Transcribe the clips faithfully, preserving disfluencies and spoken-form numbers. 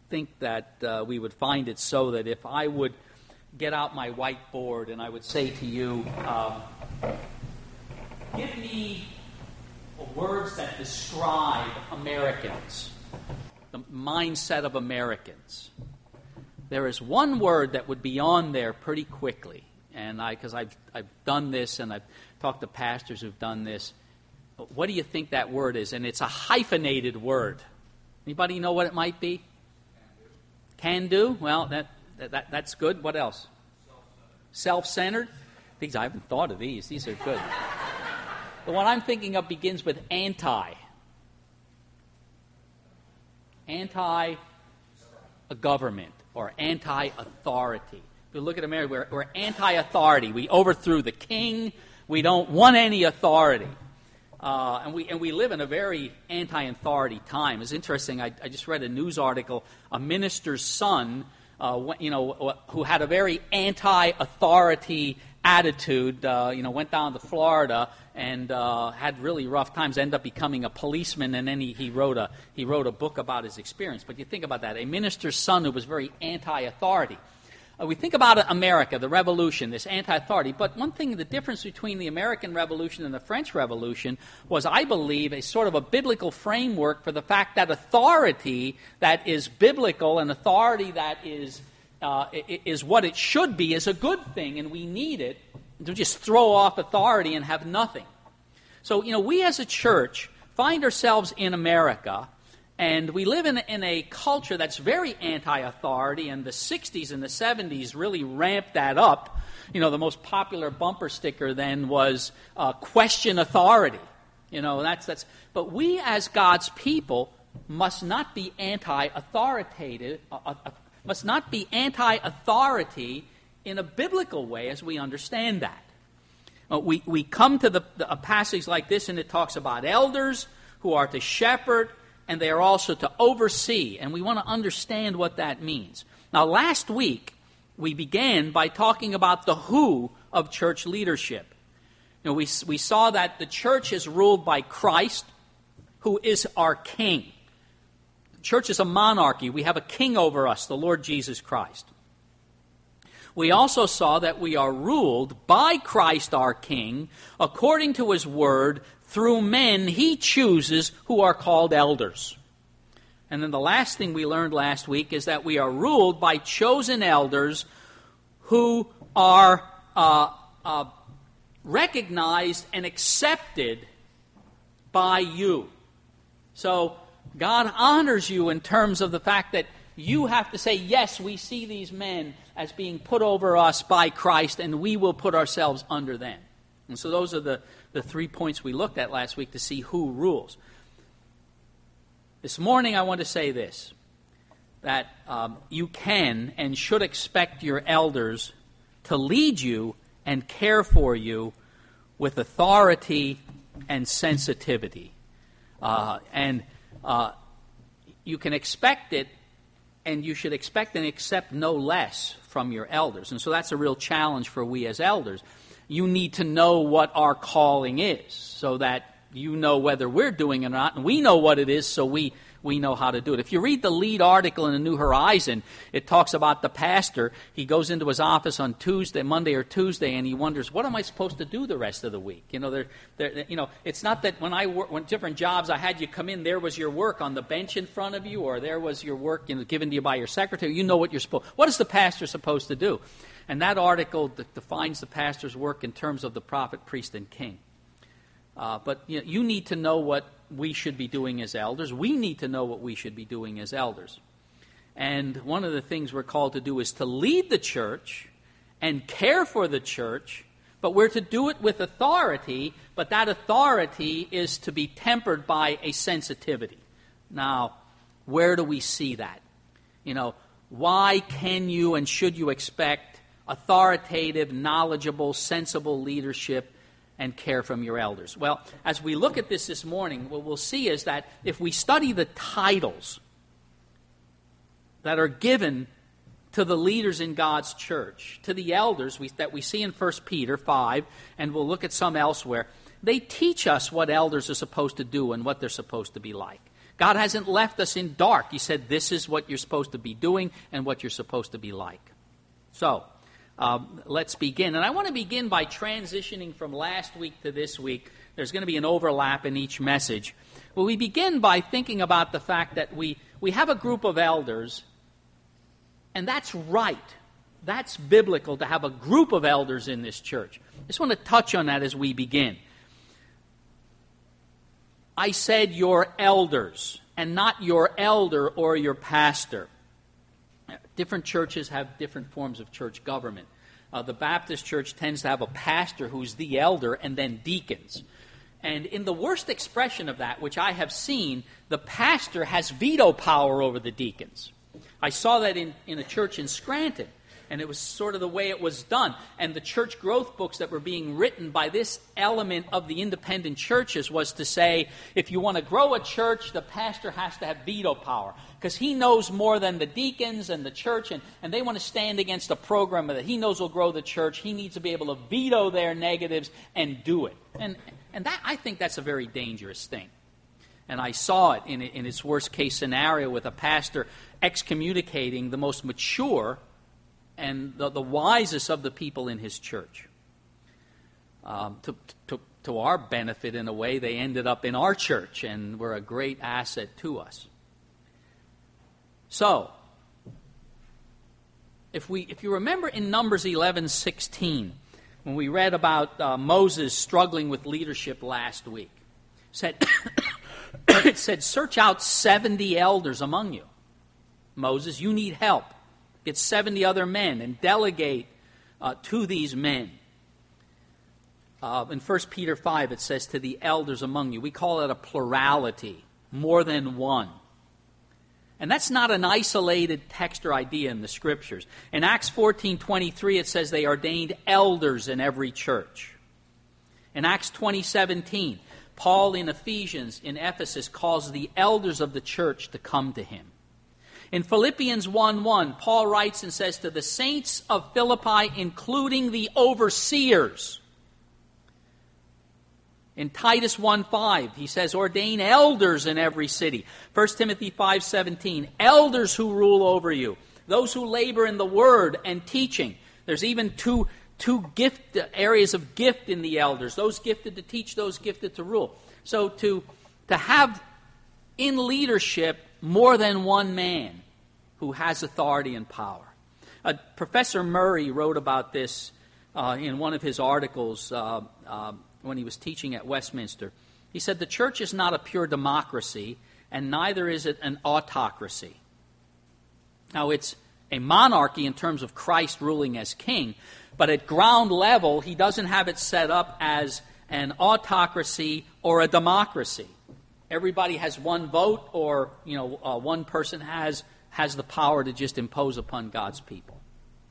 think that uh, we would find it so that if I would get out my whiteboard and I would say to you, um, give me words that describe Americans, the mindset of Americans. There is one word that would be on there pretty quickly, and I, because I've I've done this and I've talked to pastors who've done this. What do you think that word is? And it's a hyphenated word. Anybody know what it might be? Can do. Can do. Well, that that that's good. What else? Self-centered. Self-centered. These I haven't thought of these. These are good. The one I'm thinking of begins with anti. Anti a government or anti-authority. If you look at America, we're, we're anti-authority. We overthrew the king. We don't want any authority. Uh, and we and we live in a very anti-authority time. It's interesting. I, I just read a news article. A minister's son, uh, you know, who had a very anti-authority attitude, uh, you know, went down to Florida and uh, had really rough times. Ended up becoming a policeman, and then he, he wrote a he wrote a book about his experience. But you think about that: a minister's son who was very anti-authority. Uh, we think about America, the Revolution, this anti-authority. But one thing, the difference between the American Revolution and the French Revolution was, I believe, a sort of a biblical framework for the fact that authority that is biblical and authority that is uh, is what it should be is a good thing, and we need it to just throw off authority and have nothing. So, you know, we as a church find ourselves in America. And we live in, in a culture that's very anti-authority, and the sixties and the seventies really ramped that up. You know, the most popular bumper sticker then was uh, "Question authority." You know, that's that's. But we, as God's people, must not be anti-authoritative. Uh, uh, must not be anti-authority in a biblical way, as we understand that. Uh, we we come to the, the a passage like this, and it talks about elders who are to shepherd. And they are also to oversee, and we want to understand what that means. Now, last week, we began by talking about the who of church leadership. You know, we, we saw that the church is ruled by Christ, who is our king. The church is a monarchy. We have a king over us, the Lord Jesus Christ. We also saw that we are ruled by Christ our king, according to his word, through men he chooses who are called elders. And then the last thing we learned last week is that we are ruled by chosen elders who are uh, uh, recognized and accepted by you. So God honors you in terms of the fact that you have to say, yes, we see these men as being put over us by Christ, and we will put ourselves under them. And so those are the, the three points we looked at last week to see who rules. This morning I want to say this, that um, you can and should expect your elders to lead you and care for you with authority and sensitivity. Uh, and uh, you can expect it, and you should expect and accept no less from your elders. And so that's a real challenge for we as elders. You need to know what our calling is so that you know whether we're doing it or not, and we know what it is, so we, we know how to do it. If you read the lead article in the New Horizon, it talks about the pastor. He goes into his office on Tuesday, Monday or Tuesday, and he wonders, what am I supposed to do the rest of the week? You know, they're, they're, you know, it's not that when I work, when different jobs I had you come in, there was your work on the bench in front of you, or there was your work, you know, given to you by your secretary. You know what you're supposed. What is the pastor supposed to do? And that article d- defines the pastor's work in terms of the prophet, priest, and king. Uh, but you know, you need to know what we should be doing as elders. We need to know what we should be doing as elders. And one of the things we're called to do is to lead the church and care for the church, but we're to do it with authority, but that authority is to be tempered by a sensitivity. Now, where do we see that? You know, why can you and should you expect authoritative, knowledgeable, sensible leadership and care from your elders? Well, as we look at this this morning, what we'll see is that if we study the titles that are given to the leaders in God's church, to the elders we, that we see in First Peter five, and we'll look at some elsewhere, they teach us what elders are supposed to do and what they're supposed to be like. God hasn't left us in dark. He said this is what you're supposed to be doing and what you're supposed to be like. So, um, let's begin. And I want to begin by transitioning from last week to this week. There's going to be an overlap in each message. Well, we begin by thinking about the fact that we, we have a group of elders, and that's right. That's biblical to have a group of elders in this church. I just want to touch on that as we begin. I said your elders, and not your elder or your pastor. Different churches have different forms of church government. Uh, the Baptist church tends to have a pastor who's the elder and then deacons. And in the worst expression of that, which I have seen, the pastor has veto power over the deacons. I saw that in, in a church in Scranton, and it was sort of the way it was done. And the church growth books that were being written by this element of the independent churches was to say, if you want to grow a church, the pastor has to have veto power, because he knows more than the deacons and the church, and, and they want to stand against a program that he knows will grow the church. He needs to be able to veto their negatives and do it. And, and that, I think that's a very dangerous thing. And I saw it in, in its worst case scenario with a pastor excommunicating the most mature and the, the wisest of the people in his church. Um, to, to, to our benefit, in a way, they ended up in our church and were a great asset to us. So, if we, if you remember in Numbers eleven sixteen, when we read about uh, Moses struggling with leadership last week, it said, it said, search out seventy elders among you. Moses, you need help. Get seventy other men and delegate uh, to these men. Uh, in First Peter five, it says, to the elders among you. We call it a plurality, more than one. And that's not an isolated text or idea in the Scriptures. In Acts fourteen twenty-three, it says they ordained elders in every church. In Acts twenty seventeen, Paul in Ephesians, in Ephesus, calls the elders of the church to come to him. In Philippians one one, Paul writes and says to the saints of Philippi, including the overseers. In Titus one five, he says, ordain elders in every city. First Timothy five seventeen, elders who rule over you, those who labor in the word and teaching. There's even two, two gift areas of gift in the elders, those gifted to teach, those gifted to rule. So to, to have in leadership more than one man who has authority and power. Uh, Professor Murray wrote about this uh, in one of his articles uh, uh, when he was teaching at Westminster. He said, the church is not a pure democracy, and neither is it an autocracy. Now, it's a monarchy in terms of Christ ruling as king, but at ground level, he doesn't have it set up as an autocracy or a democracy. Everybody has one vote, or you know, uh, one person has has the power to just impose upon God's people.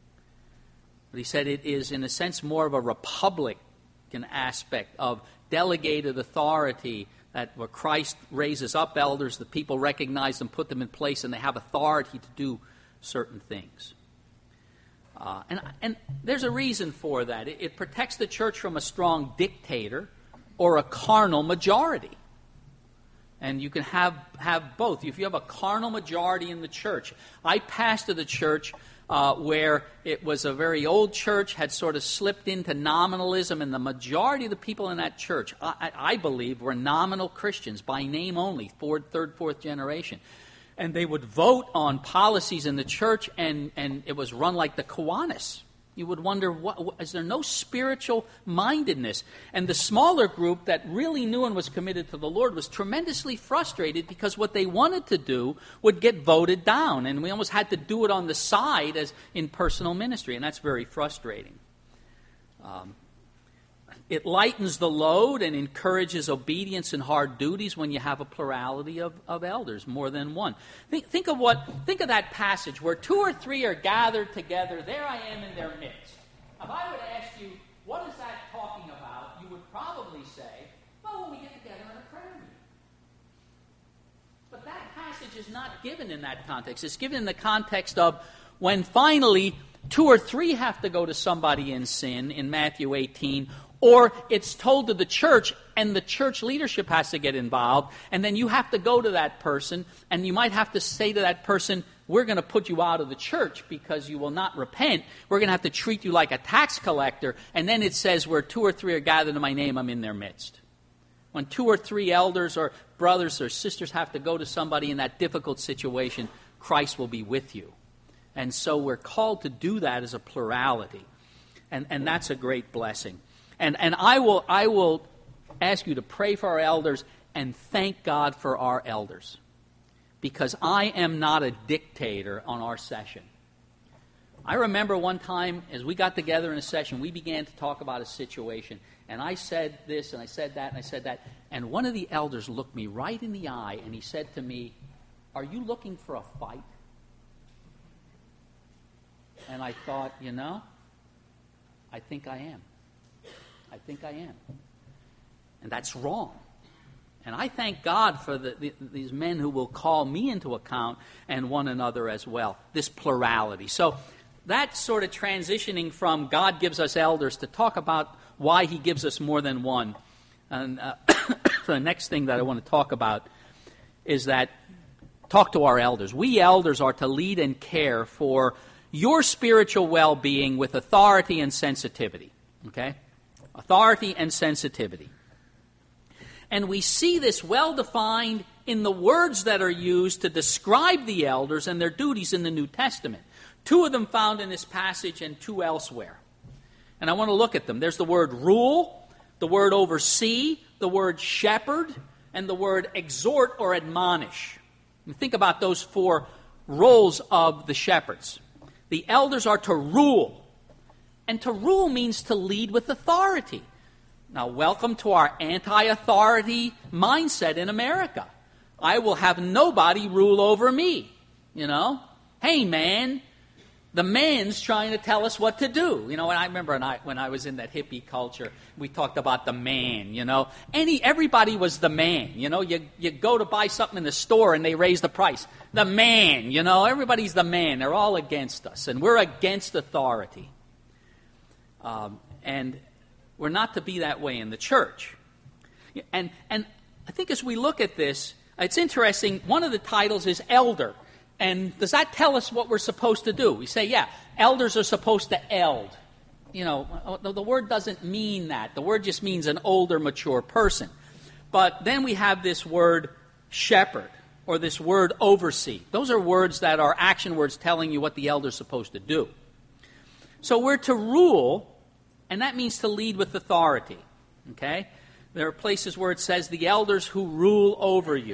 But he said it is, in a sense, more of a republican aspect of delegated authority, that where Christ raises up elders, the people recognize them, put them in place, and they have authority to do certain things. Uh, and, and there's a reason for that. It, it protects the church from a strong dictator or a carnal majority. And you can have, have both. If you have a carnal majority in the church. I pastored the church uh, where it was a very old church, had sort of slipped into nominalism, and the majority of the people in that church, I, I believe, were nominal Christians, by name only, fourth, third, fourth generation. And they would vote on policies in the church, and, and it was run like the Kiwanis. You would wonder, what, what, is there no spiritual mindedness? And the smaller group that really knew and was committed to the Lord was tremendously frustrated because what they wanted to do would get voted down. And we almost had to do it on the side as in personal ministry, and that's very frustrating. Um, it lightens the load and encourages obedience in hard duties when you have a plurality of, of elders, more than one. Think, think of what. Think of that passage where two or three are gathered together. There I am in their midst. If I would ask you, what is that talking about? You would probably say, well, when we get together in a prayer meeting. But that passage is not given in that context. It's given in the context of when finally two or three have to go to somebody in sin in Matthew eighteen, or it's told to the church, and the church leadership has to get involved, and then you have to go to that person, and you might have to say to that person, we're going to put you out of the church because you will not repent. We're going to have to treat you like a tax collector. And then it says, where two or three are gathered in my name, I'm in their midst. When two or three elders or brothers or sisters have to go to somebody in that difficult situation, Christ will be with you. And so we're called to do that as a plurality. And, and that's a great blessing. And, and I will, I will ask you to pray for our elders and thank God for our elders. Because I am not a dictator on our session. I remember one time as we got together in a session, we began to talk about a situation. And I said this, and I said that, and I said that. And one of the elders looked me right in the eye, and he said to me, are you looking for a fight? And I thought, you know, I think I am. I think I am. And that's wrong. And I thank God for the, the, these men who will call me into account and one another as well, this plurality. So that's sort of transitioning from God gives us elders to talk about why he gives us more than one. And uh, so the next thing that I want to talk about is that talk to our elders. We elders are to lead and care for your spiritual well-being with authority and sensitivity. Okay? Authority and sensitivity. And we see this well-defined in the words that are used to describe the elders and their duties in the New Testament. Two of them found in this passage and two elsewhere. And I want to look at them. There's the word rule, the word oversee, the word shepherd, and the word exhort or admonish. And think about those four roles of the shepherds. The elders are to rule. And to rule means to lead with authority. Now, welcome to our anti-authority mindset in America. I will have nobody rule over me, you know. Hey, man, the man's trying to tell us what to do. You know, and I remember when I, when I was in that hippie culture, we talked about the man, you know. Any Everybody was the man, you know. You, you go to buy something in the store and they raise the price. The man, you know, everybody's the man. They're all against us, and we're against authority. Um, and... We're not to be that way in the church. And and I think as we look at this, it's interesting, one of the titles is elder. And does that tell us what we're supposed to do? We say, yeah, elders are supposed to eld. You know, the, the word doesn't mean that. The word just means an older, mature person. But then we have this word shepherd, or this word oversee. Those are words that are action words telling you what the elder's supposed to do. So we're to rule. And that means to lead with authority, okay? There are places where it says the elders who rule over you.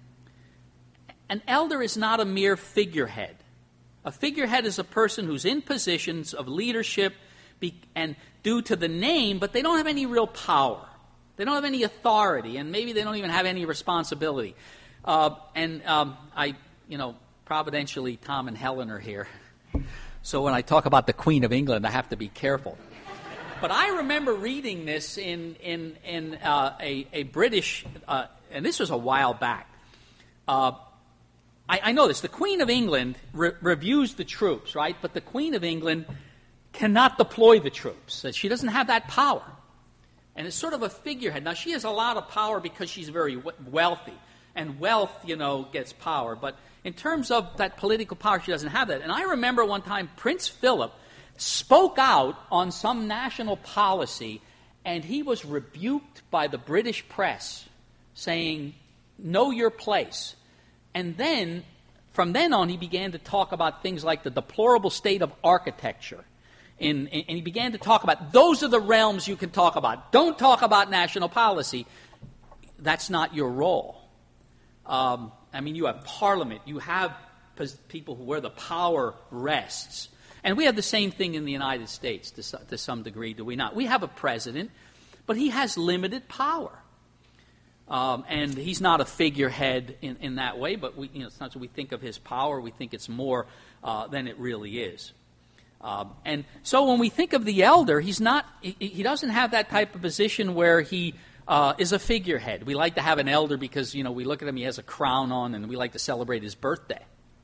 An elder is not a mere figurehead. A figurehead is a person who's in positions of leadership be, and due to the name, but they don't have any real power. They don't have any authority, and maybe they don't even have any responsibility. Uh, and um, I, you know, providentially, Tom and Helen are here. So when I talk about the Queen of England, I have to be careful. But I remember reading this in in in uh, a a British, uh, and this was a while back. Uh, I, I know this. The Queen of England re- reviews the troops, right? But the Queen of England cannot deploy the troops. She doesn't have that power, and it's sort of a figurehead. Now she has a lot of power because she's very w- wealthy, and wealth, you know, gets power. But in terms of that political power, she doesn't have that. And I remember one time Prince Philip spoke out on some national policy, and he was rebuked by the British press, saying, know your place. And then, from then on, he began to talk about things like the deplorable state of architecture. In, in, and he began to talk about, those are the realms you can talk about. Don't talk about national policy. That's not your role. Um, I mean, you have Parliament. You have people who where the power rests. And we have the same thing in the United States to, to some degree, do we not? We have a president, but he has limited power. Um, and he's not a figurehead in, in that way, but we, you know, it's not that we think of his power, we think it's more uh, than it really is. Um, and so when we think of the elder, he's not, he, he doesn't have that type of position where he uh, is a figurehead. We like to have an elder because, you know, we look at him, he has a crown on, and we like to celebrate his birthday.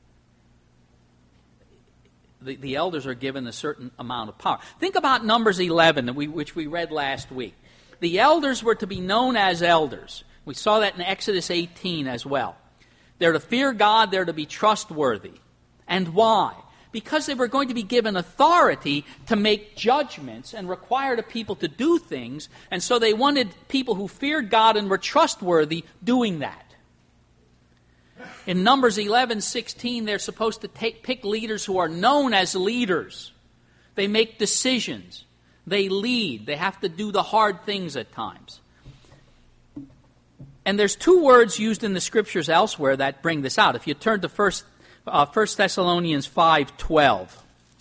The, the elders are given a certain amount of power. Think about Numbers eleven, that we, which we read last week, the elders were to be known as elders. We saw that in Exodus eighteen as well. They're to fear God, they're to be trustworthy. And why? Because they were going to be given authority to make judgments and require the people to do things, and so they wanted people who feared God and were trustworthy doing that. In Numbers eleven sixteen, they're supposed to take, pick leaders who are known as leaders. They make decisions. They lead. They have to do the hard things at times. And there's two words used in the Scriptures elsewhere that bring this out. If you turn to First Uh, First Thessalonians five twelve.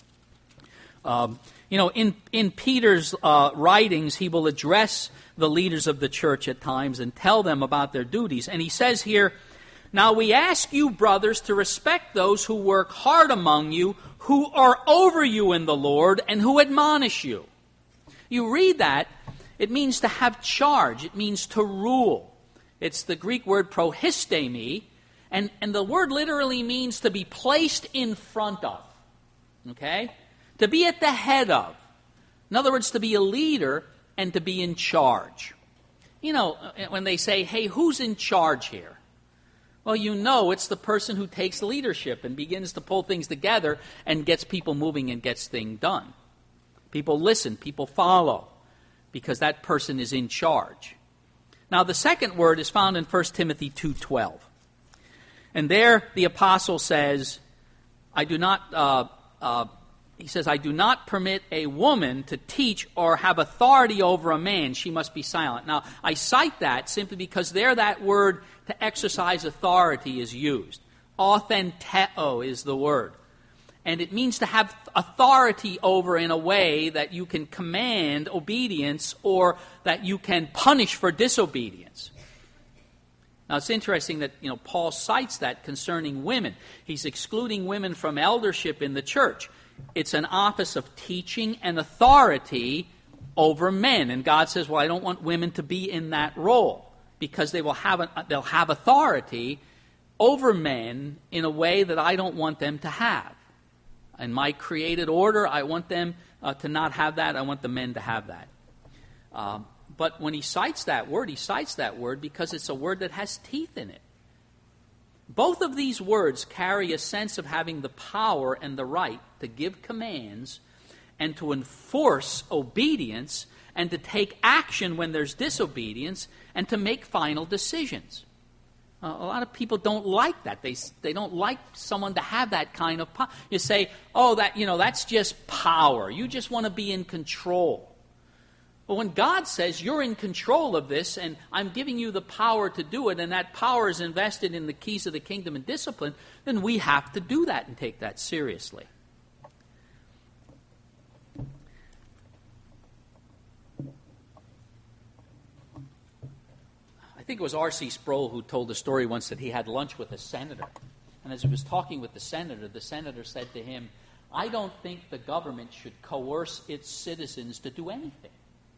Um, you know, in, in Peter's uh, writings, he will address the leaders of the church at times and tell them about their duties. And he says here, "Now we ask you, brothers, to respect those who work hard among you, who are over you in the Lord, and who admonish you." You read that, it means to have charge. It means to rule. It's the Greek word prohistemi. And, and the word literally means to be placed in front of, okay? To be at the head of. In other words, to be a leader and to be in charge. You know, when they say, hey, who's in charge here? Well, you know it's the person who takes leadership and begins to pull things together and gets people moving and gets things done. People listen, people follow, because that person is in charge. Now, the second word is found in First Timothy two twelve. And there the apostle says, I do not, uh, uh, he says, I do not permit a woman to teach or have authority over a man. She must be silent. Now, I cite that simply because there that word to exercise authority is used. Authenteo is the word. And it means to have authority over in a way that you can command obedience or that you can punish for disobedience. Now, it's interesting that, you know, Paul cites that concerning women. He's excluding women from eldership in the church. It's an office of teaching and authority over men. And God says, well, I don't want women to be in that role because they will have an, they'll have authority over men in a way that I don't want them to have. In my created order, I want them uh, to not have that. I want the men to have that. Um, But when he cites that word, he cites that word because it's a word that has teeth in it. Both of these words carry a sense of having the power and the right to give commands and to enforce obedience and to take action when there's disobedience and to make final decisions. Uh, a lot of people don't like that. They they don't like someone to have that kind of power. You say, oh, that you know, that's just power. You just want to be in control. But when God says you're in control of this and I'm giving you the power to do it and that power is invested in the keys of the kingdom and discipline, then we have to do that and take that seriously. I think it was R C Sproul who told a story once that he had lunch with a senator. And as he was talking with the senator, the senator said to him, I don't think the government should coerce its citizens to do anything.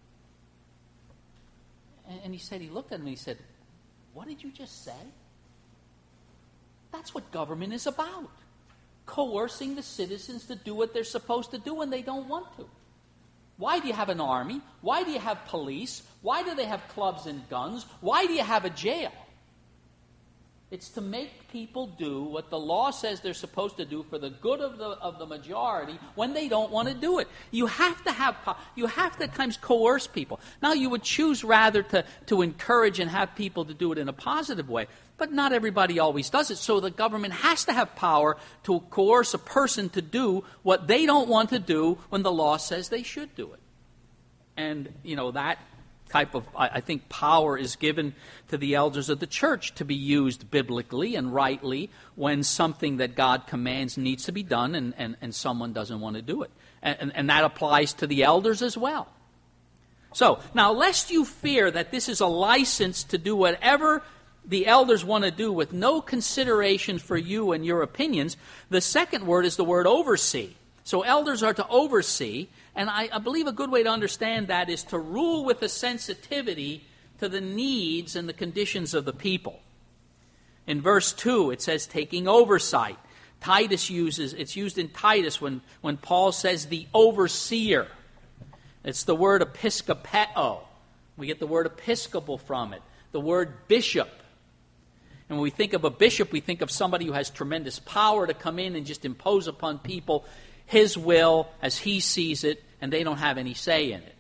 And he said, he looked at him and he said, what did you just say? That's what government is about. Coercing the citizens to do what they're supposed to do when they don't want to. Why do you have an army? Why do you have police? Why do they have clubs and guns? Why do you have a jail? It's to make people do what the law says they're supposed to do for the good of the of the majority when they don't want to do it. You have to have you have to at times coerce people. Now you would choose rather to, to encourage and have people to do it in a positive way, but not everybody always does it. So the government has to have power to coerce a person to do what they don't want to do when the law says they should do it. And, you know, that type of, I think, power is given to the elders of the church to be used biblically and rightly when something that God commands needs to be done and, and, and someone doesn't want to do it. And, and that applies to the elders as well. So, now, lest you fear that this is a license to do whatever the elders want to do with no consideration for you and your opinions, the second word is the word oversee. So elders are to oversee, and I, I believe a good way to understand that is to rule with a sensitivity to the needs and the conditions of the people. In verse two, it says taking oversight. Titus uses, it's used in Titus when, when Paul says the overseer. It's the word episkopeo. We get the word episcopal from it, the word bishop. And when we think of a bishop, we think of somebody who has tremendous power to come in and just impose upon people his will as he sees it, and they don't have any say in it.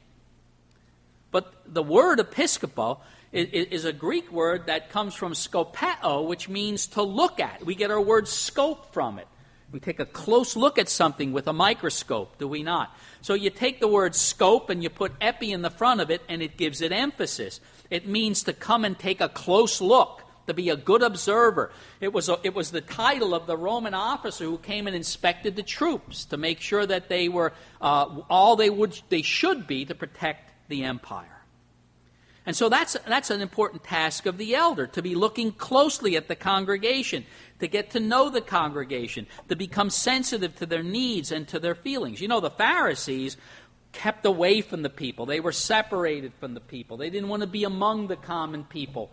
But the word episcopal is a Greek word that comes from skopeo, which means to look at. We get our word scope from it. We take a close look at something with a microscope, do we not? So you take the word scope and you put epi in the front of it, and it gives it emphasis. It means to come and take a close look, to be a good observer. It was, a, it was the title of the Roman officer who came and inspected the troops to make sure that they were uh, all they would they should be to protect the empire. And so that's that's an important task of the elder, to be looking closely at the congregation, to get to know the congregation, to become sensitive to their needs and to their feelings. You know, the Pharisees kept away from the people. They were separated from the people. They didn't want to be among the common people.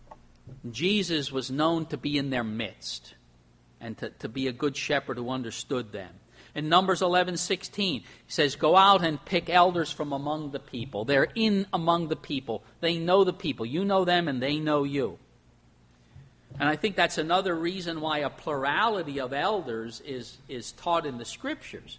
Jesus was known to be in their midst and to, to be a good shepherd who understood them. In Numbers eleven sixteen, he says, go out and pick elders from among the people. They're in among the people. They know the people. You know them and they know you. And I think that's another reason why a plurality of elders is, is taught in the Scriptures.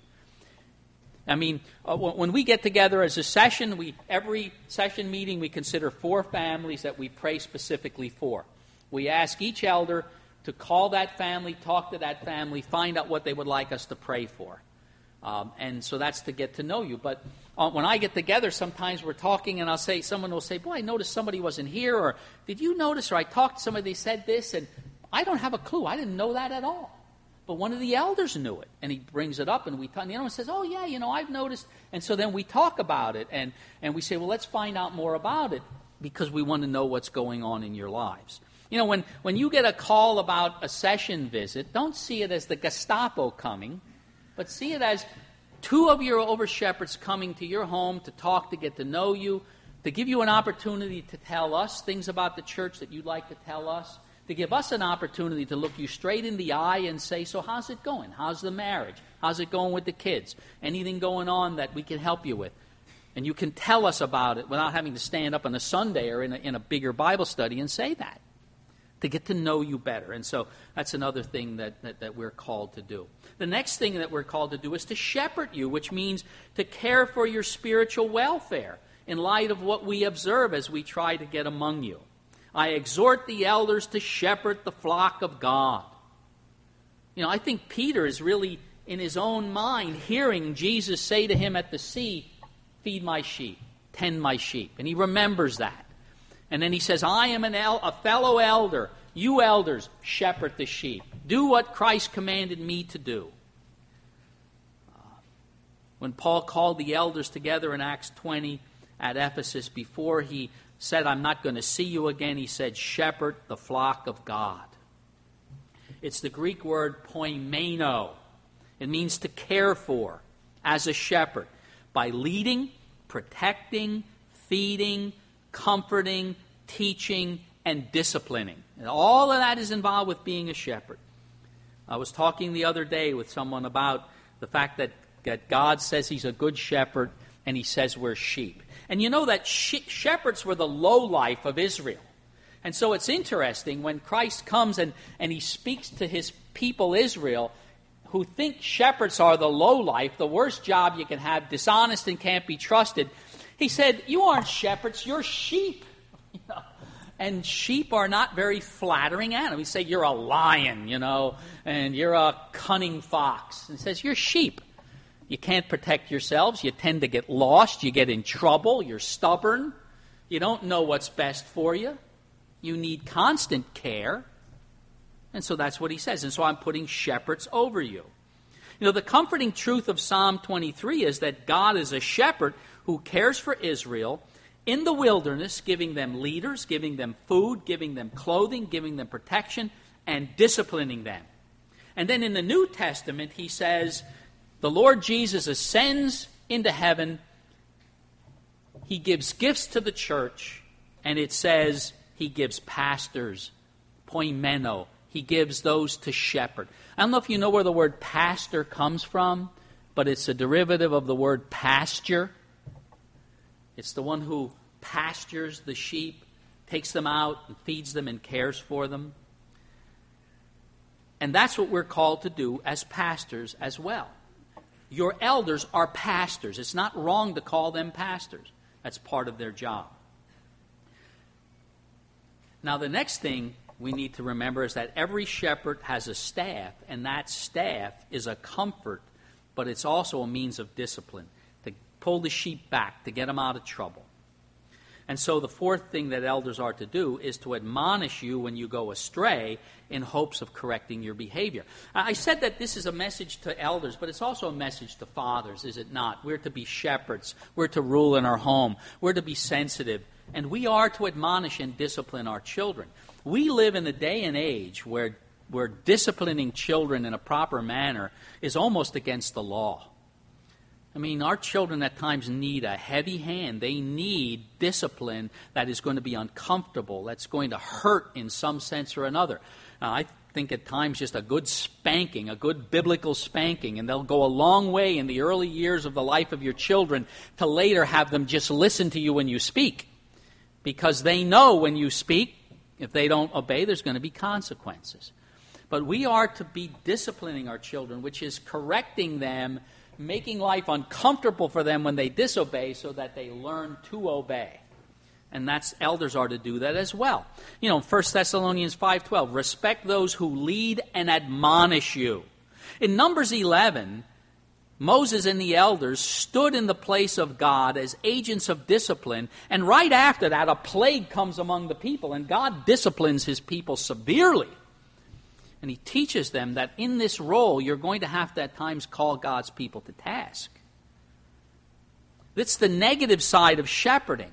I mean, uh, when we get together as a session, we every session meeting we consider four families that we pray specifically for. We ask each elder to call that family, talk to that family, find out what they would like us to pray for. Um, and so that's to get to know you. But uh, when I get together, sometimes we're talking and I'll say, someone will say, boy, I noticed somebody wasn't here, or did you notice, or I talked to somebody, they said this, and I don't have a clue. I didn't know that at all. But one of the elders knew it, and he brings it up, and we talk, and the other one says, oh, yeah, you know, I've noticed. And so then we talk about it, and, and we say, well, let's find out more about it, because we want to know what's going on in your lives. You know, when, when you get a call about a session visit, don't see it as the Gestapo coming, but see it as two of your over-shepherds coming to your home to talk, to get to know you, to give you an opportunity to tell us things about the church that you'd like to tell us, to give us an opportunity to look you straight in the eye and say, so how's it going? How's the marriage? How's it going with the kids? Anything going on that we can help you with? And you can tell us about it without having to stand up on a Sunday or in a, in a bigger Bible study and say that, to get to know you better. And so that's another thing that, that, that we're called to do. The next thing that we're called to do is to shepherd you, which means to care for your spiritual welfare in light of what we observe as we try to get among you. I exhort the elders to shepherd the flock of God. You know, I think Peter is really in his own mind hearing Jesus say to him at the sea, feed my sheep, tend my sheep. And he remembers that. And then he says, I am an el- a fellow elder. You elders, shepherd the sheep. Do what Christ commanded me to do. Uh, when Paul called the elders together in Acts twenty at Ephesus, before he said, I'm not going to see you again, he said, shepherd the flock of God. It's the Greek word poimeno. It means to care for as a shepherd by leading, protecting, feeding, comforting, teaching, and disciplining. And all of that is involved with being a shepherd. I was talking the other day with someone about the fact that, that God says he's a good shepherd, and he says we're sheep. And you know that she- shepherds were the low life of Israel. And so it's interesting when Christ comes and, and he speaks to his people Israel, who think shepherds are the low life, the worst job you can have, dishonest and can't be trusted. He said, you aren't shepherds, you're sheep. You know? And sheep are not very flattering animals. We say you're a lion, you know, and you're a cunning fox. And he says, you're sheep. You can't protect yourselves. You tend to get lost. You get in trouble. You're stubborn. You don't know what's best for you. You need constant care. And so that's what he says. And so I'm putting shepherds over you. You know, the comforting truth of Psalm twenty-three is that God is a shepherd who cares for Israel in the wilderness, giving them leaders, giving them food, giving them clothing, giving them protection, and disciplining them. And then in the New Testament, he says, the Lord Jesus ascends into heaven. He gives gifts to the church, and it says he gives pastors, poimeno. He gives those to shepherd. I don't know if you know where the word pastor comes from, but it's a derivative of the word pasture. It's the one who pastures the sheep, takes them out and feeds them and cares for them. And that's what we're called to do as pastors as well. Your elders are pastors. It's not wrong to call them pastors. That's part of their job. Now, the next thing we need to remember is that every shepherd has a staff, and that staff is a comfort, but it's also a means of discipline, to pull the sheep back, to get them out of trouble. And so the fourth thing that elders are to do is to admonish you when you go astray in hopes of correcting your behavior. I said that this is a message to elders, but it's also a message to fathers, is it not? We're to be shepherds. We're to rule in our home. We're to be sensitive. And we are to admonish and discipline our children. We live in a day and age where, where disciplining children in a proper manner is almost against the law. I mean, our children at times need a heavy hand. They need discipline that is going to be uncomfortable, that's going to hurt in some sense or another. Uh, I think at times just a good spanking, a good biblical spanking, and they'll go a long way in the early years of the life of your children to later have them just listen to you when you speak. Because they know when you speak, if they don't obey, there's going to be consequences. But we are to be disciplining our children, which is correcting them, making life uncomfortable for them when they disobey so that they learn to obey. And that's elders are to do that as well. You know, First Thessalonians five twelve, respect those who lead and admonish you. In Numbers eleven, Moses and the elders stood in the place of God as agents of discipline, and right after that a plague comes among the people, and God disciplines his people severely. And he teaches them that in this role, you're going to have to at times call God's people to task. That's the negative side of shepherding.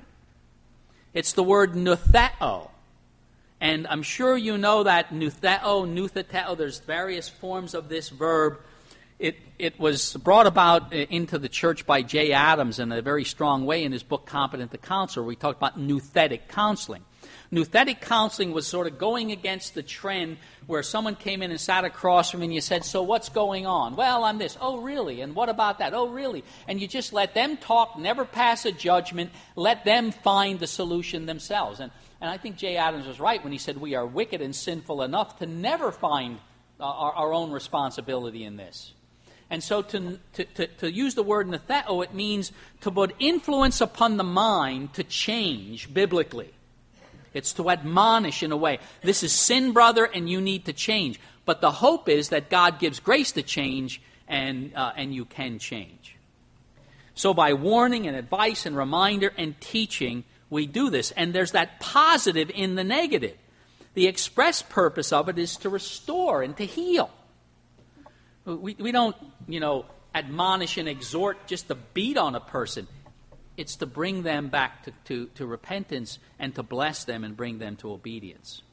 It's the word nutheo. And I'm sure you know that nutheo, nutheteo, there's various forms of this verb. It, it was brought about into the church by Jay Adams in a very strong way in his book, Competent to Counsel, where he talked about nuthetic counseling. Nuthetic counseling was sort of going against the trend where someone came in and sat across from you and you said, so what's going on? Well, I'm this. Oh, really? And what about that? Oh, really? And you just let them talk, never pass a judgment, let them find the solution themselves. And, and I think Jay Adams was right when he said we are wicked and sinful enough to never find uh, our, our own responsibility in this. And so to, to, to, to use the word nutheo, it means to put influence upon the mind to change biblically. It's to admonish in a way. This is sin, brother, and you need to change. But the hope is that God gives grace to change, and uh, and you can change. So by warning and advice and reminder and teaching, we do this. And there's that positive in the negative. The express purpose of it is to restore and to heal. We, we don't, you know, admonish and exhort just to beat on a person. It's to bring them back to, to, to repentance and to bless them and bring them to obedience.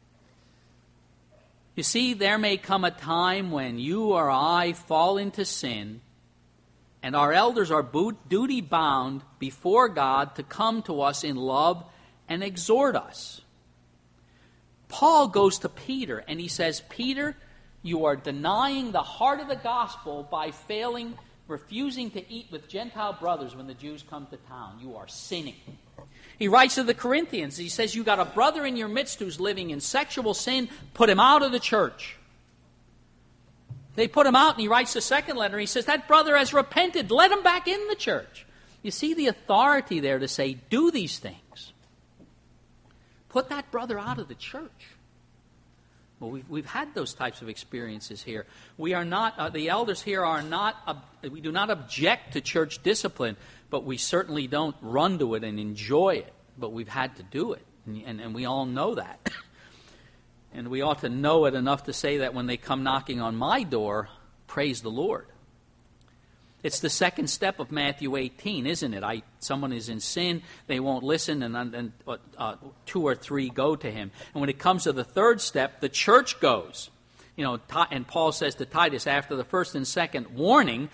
You see, there may come a time when you or I fall into sin, and our elders are duty-bound before God to come to us in love and exhort us. Paul goes to Peter, and he says, Peter, you are denying the heart of the gospel by failing refusing to eat with Gentile brothers when the Jews come to town. You are sinning. He writes to the Corinthians, he says, you got a brother in your midst who's living in sexual sin, put him out of the church. They put him out, and he writes the second letter, he says, that brother has repented, let him back in the church. You see the authority there to say, do these things. Put that brother out of the church. Well, we've, we've had those types of experiences here. We are not, uh, the elders here are not, uh, we do not object to church discipline, but we certainly don't run to it and enjoy it. But we've had to do it, and, and, and we all know that. And we ought to know it enough to say that when they come knocking on my door, praise the Lord. It's the second step of Matthew eighteen, isn't it? I, someone is in sin, they won't listen, and, and uh, two or three go to him. And when it comes to the third step, the church goes. You know, and Paul says to Titus, after the first and second warning,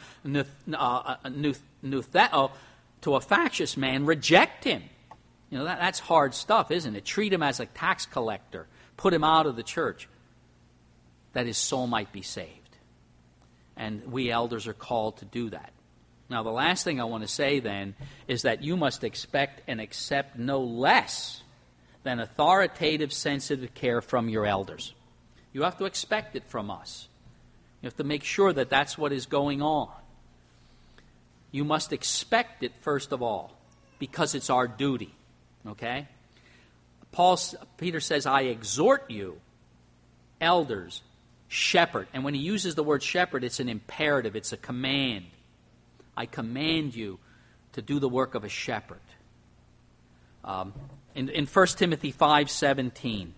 nutheo, to a factious man, reject him. You know, that, that's hard stuff, isn't it? Treat him as a tax collector. Put him out of the church, that his soul might be saved. And we elders are called to do that. Now, the last thing I want to say then is that you must expect and accept no less than authoritative, sensitive care from your elders. You have to expect it from us. You have to make sure that that's what is going on. You must expect it, first of all, because it's our duty. Okay? Paul, Peter says, I exhort you, elders, shepherd. And when he uses the word shepherd, it's an imperative, it's a command. I command you to do the work of a shepherd. Um, in, in First Timothy five seventeen,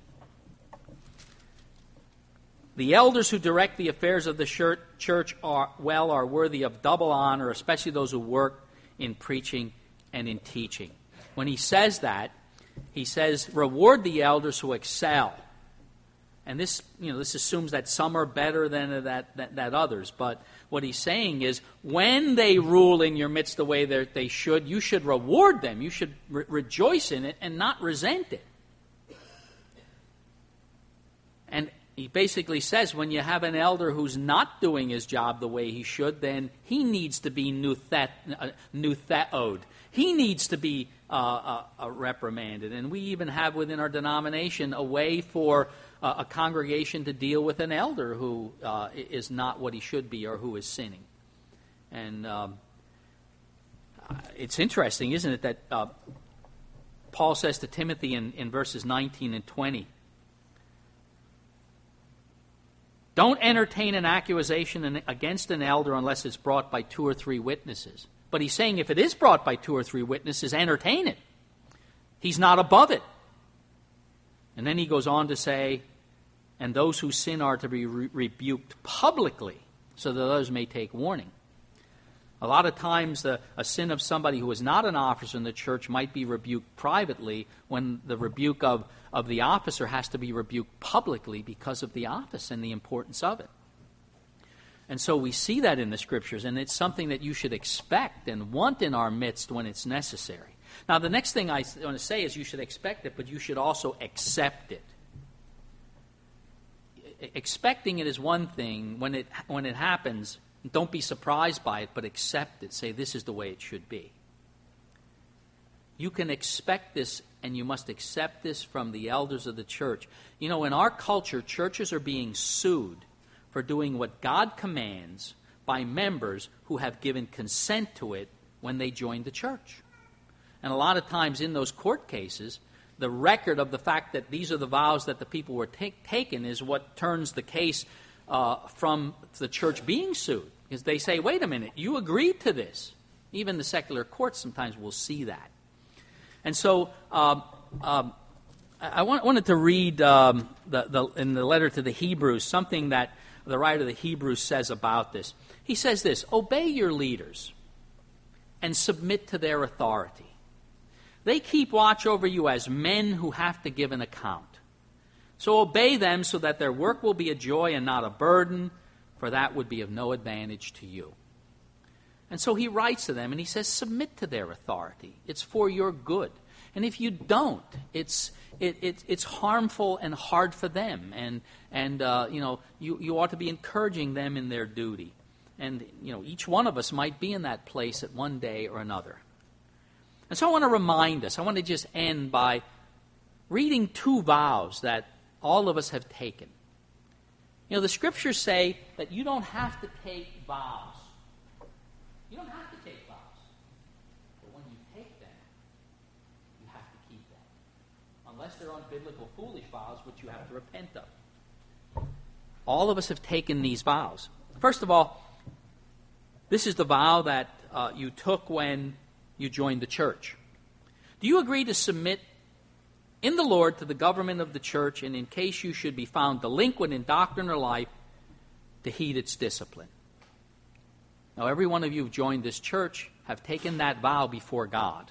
the elders who direct the affairs of the church are well are worthy of double honor, especially those who work in preaching and in teaching. When he says that, he says, reward the elders who excel. And this, you know, this assumes that some are better than that, that, that others. But what he's saying is, when they rule in your midst the way that they should, you should reward them. You should re- rejoice in it and not resent it. And he basically says, when you have an elder who's not doing his job the way he should, then he needs to be nutheoed. He needs to be uh, uh, uh, reprimanded. And we even have within our denomination a way for uh, a congregation to deal with an elder who uh, is not what he should be or who is sinning. And um, it's interesting, isn't it, that uh, Paul says to Timothy in, in verses nineteen and twenty, don't entertain an accusation against an elder unless it's brought by two or three witnesses. But he's saying if it is brought by two or three witnesses, entertain it. He's not above it. And then he goes on to say, and those who sin are to be re- rebuked publicly, so that others may take warning. A lot of times the, a sin of somebody who is not an officer in the church might be rebuked privately, when the rebuke of, of the officer has to be rebuked publicly because of the office and the importance of it. And so we see that in the Scriptures, and it's something that you should expect and want in our midst when it's necessary. Now, the next thing I want to say is you should expect it, but you should also accept it. Expecting it is one thing. When it when it happens, don't be surprised by it, but accept it. Say, this is the way it should be. You can expect this, and you must accept this from the elders of the church. You know, in our culture, churches are being sued for doing what God commands by members who have given consent to it when they joined the church. And a lot of times in those court cases, the record of the fact that these are the vows that the people were take, taken is what turns the case uh, from the church being sued. Because they say, wait a minute, you agreed to this. Even the secular courts sometimes will see that. And so um, um, I want, wanted to read um, the, the, in the letter to the Hebrews something that the writer of the Hebrews says about this. He says this, obey your leaders and submit to their authority. They keep watch over you as men who have to give an account. So obey them so that their work will be a joy and not a burden, for that would be of no advantage to you. And so he writes to them and he says, submit to their authority. It's for your good. And if you don't, it's it, it, it's harmful and hard for them. And, and uh, you know, you, you ought to be encouraging them in their duty. And, you know, each one of us might be in that place at one day or another. And so I want to remind us, I want to just end by reading two vows that all of us have taken. You know, the Scriptures say that you don't have to take vows. You don't have to take vows. But when you take them, you have to keep them. Unless they're unbiblical, foolish vows, which you have to repent of. All of us have taken these vows. First of all, this is the vow that uh, you took when you joined the church. Do you agree to submit in the Lord to the government of the church, and in case you should be found delinquent in doctrine or life, to heed its discipline? Now, every one of you who joined this church have taken that vow before God.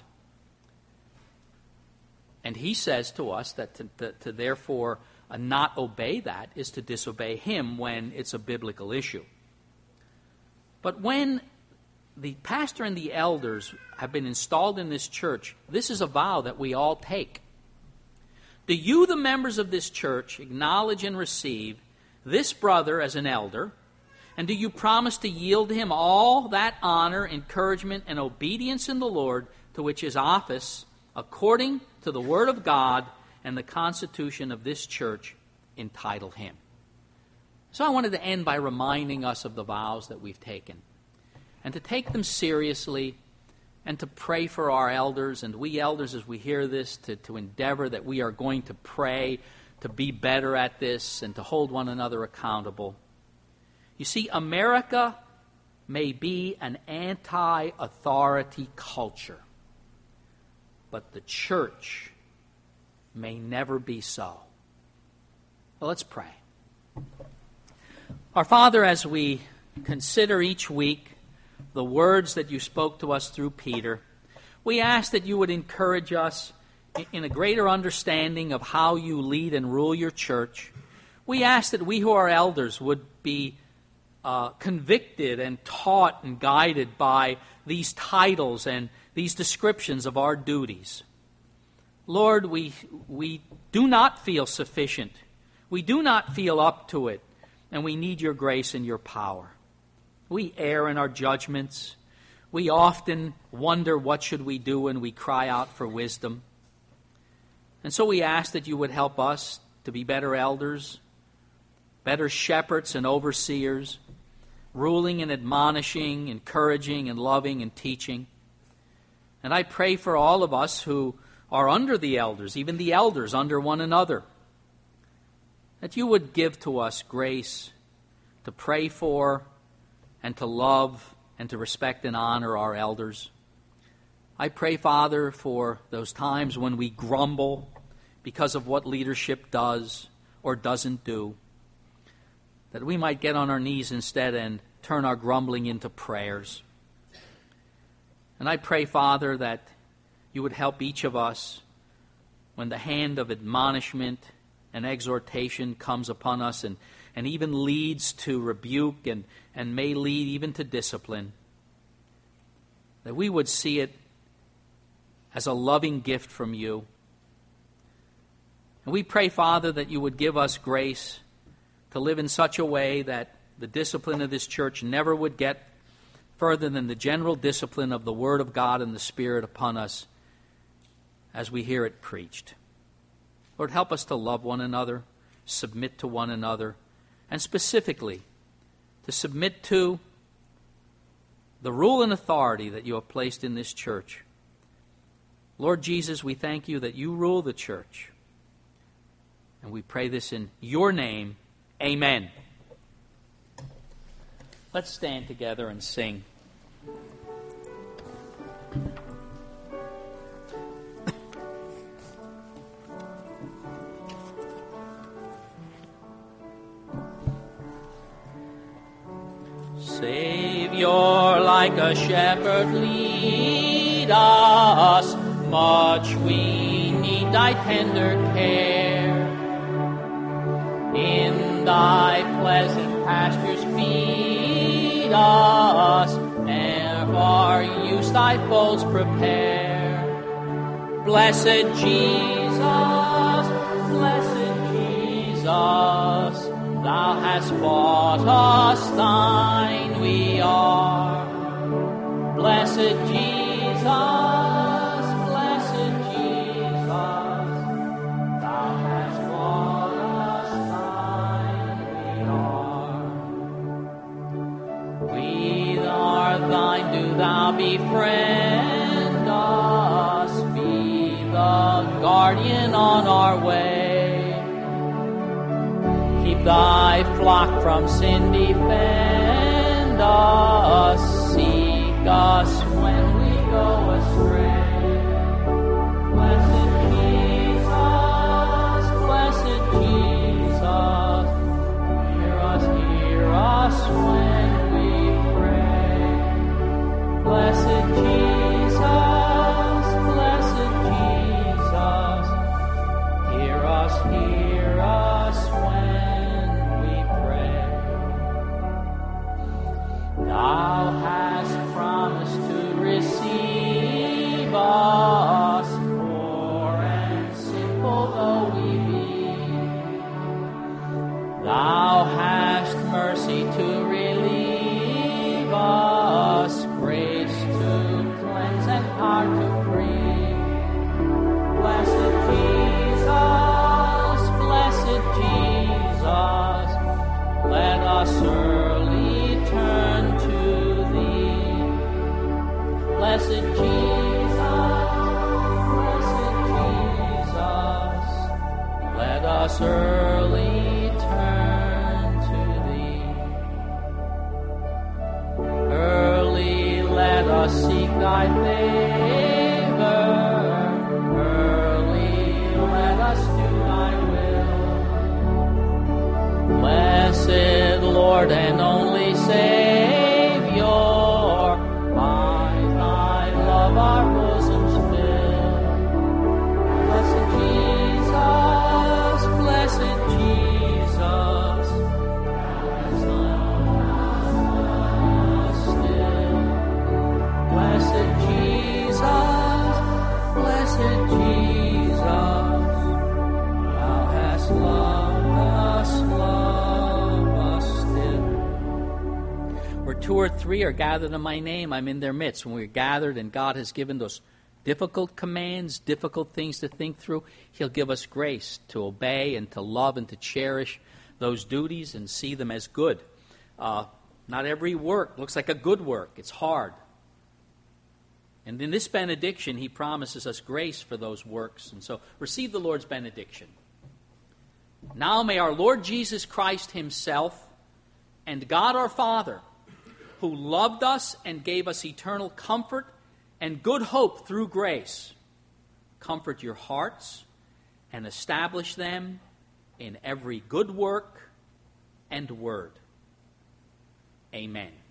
And he says to us that to, to, to therefore uh, not obey that is to disobey him when it's a biblical issue. But when the pastor and the elders have been installed in this church, this is a vow that we all take. Do you, the members of this church, acknowledge and receive this brother as an elder, And do you promise to yield him all that honor, encouragement, and obedience in the Lord to which his office, according to the Word of God and the constitution of this church, entitle him? So I wanted to end by reminding us of the vows that we've taken, and to take them seriously, and to pray for our elders, and we elders, as we hear this, to, to endeavor that we are going to pray to be better at this and to hold one another accountable. You see, America may be an anti-authority culture, but the church may never be so. Well, let's pray. Our Father, as we consider each week the words that you spoke to us through Peter, we ask that you would encourage us in a greater understanding of how you lead and rule your church. We ask that we who are elders would be uh, convicted and taught and guided by these titles and these descriptions of our duties. Lord, we, we do not feel sufficient. We do not feel up to it, and we need your grace and your power. We err in our judgments. We often wonder what should we do, and we cry out for wisdom. And so we ask that you would help us to be better elders, better shepherds and overseers, ruling and admonishing, encouraging and loving and teaching. And I pray for all of us who are under the elders, even the elders under one another, that you would give to us grace to pray for and to love and to respect and honor our elders. I pray, Father, for those times when we grumble because of what leadership does or doesn't do, that we might get on our knees instead and turn our grumbling into prayers. And I pray, Father, that you would help each of us when the hand of admonishment and exhortation comes upon us and, and even leads to rebuke and, and may lead even to discipline, that we would see it as a loving gift from you. And we pray, Father, that you would give us grace to live in such a way that the discipline of this church never would get further than the general discipline of the Word of God and the Spirit upon us as we hear it preached. Lord, help us to love one another, submit to one another, and specifically to submit to the rule and authority that you have placed in this church. Lord Jesus, we thank you that you rule the church. And we pray this in your name. Amen. Let's stand together and sing. Savior, like a shepherd, lead us. Much we need thy tender care. In thy pleasant pastures feed us, and for our use thy folds prepare. Blessed Jesus, blessed Jesus, thou hast bought us, thine we are. Blessed Jesus, blessed Jesus, thou hast bought us, thine we are. We are thine, do thou befriend us, be the guardian on our way. Keep thy flock from sin, defend us, seek us when we go astray. Blessed Jesus, blessed Jesus, hear us, hear us when we pray. Blessed Jesus, blessed Jesus, hear us, hear us when we pray. God hard to breathe. Blessed Jesus, blessed Jesus, let us early turn to thee. Blessed Jesus, blessed Jesus, let us early turn to thee. Early let us seek thy favor. Early let us do thy will. Blessed Lord and only Savior, by thy love our bosoms fill. Blessed Jesus, blessed Jesus, as us still. Blessed Jesus, blessed Jesus, thou hast loved us, loved us still. Where two or three are gathered in my name, I'm in their midst. When we're gathered and God has given those difficult commands, difficult things to think through, he'll give us grace to obey and to love and to cherish those duties and see them as good. Uh, not every work looks like a good work. It's hard. And in this benediction, he promises us grace for those works. And so receive the Lord's benediction. Now may our Lord Jesus Christ himself and God our Father, who loved us and gave us eternal comfort and good hope through grace, comfort your hearts and establish them in every good work and word. Amen.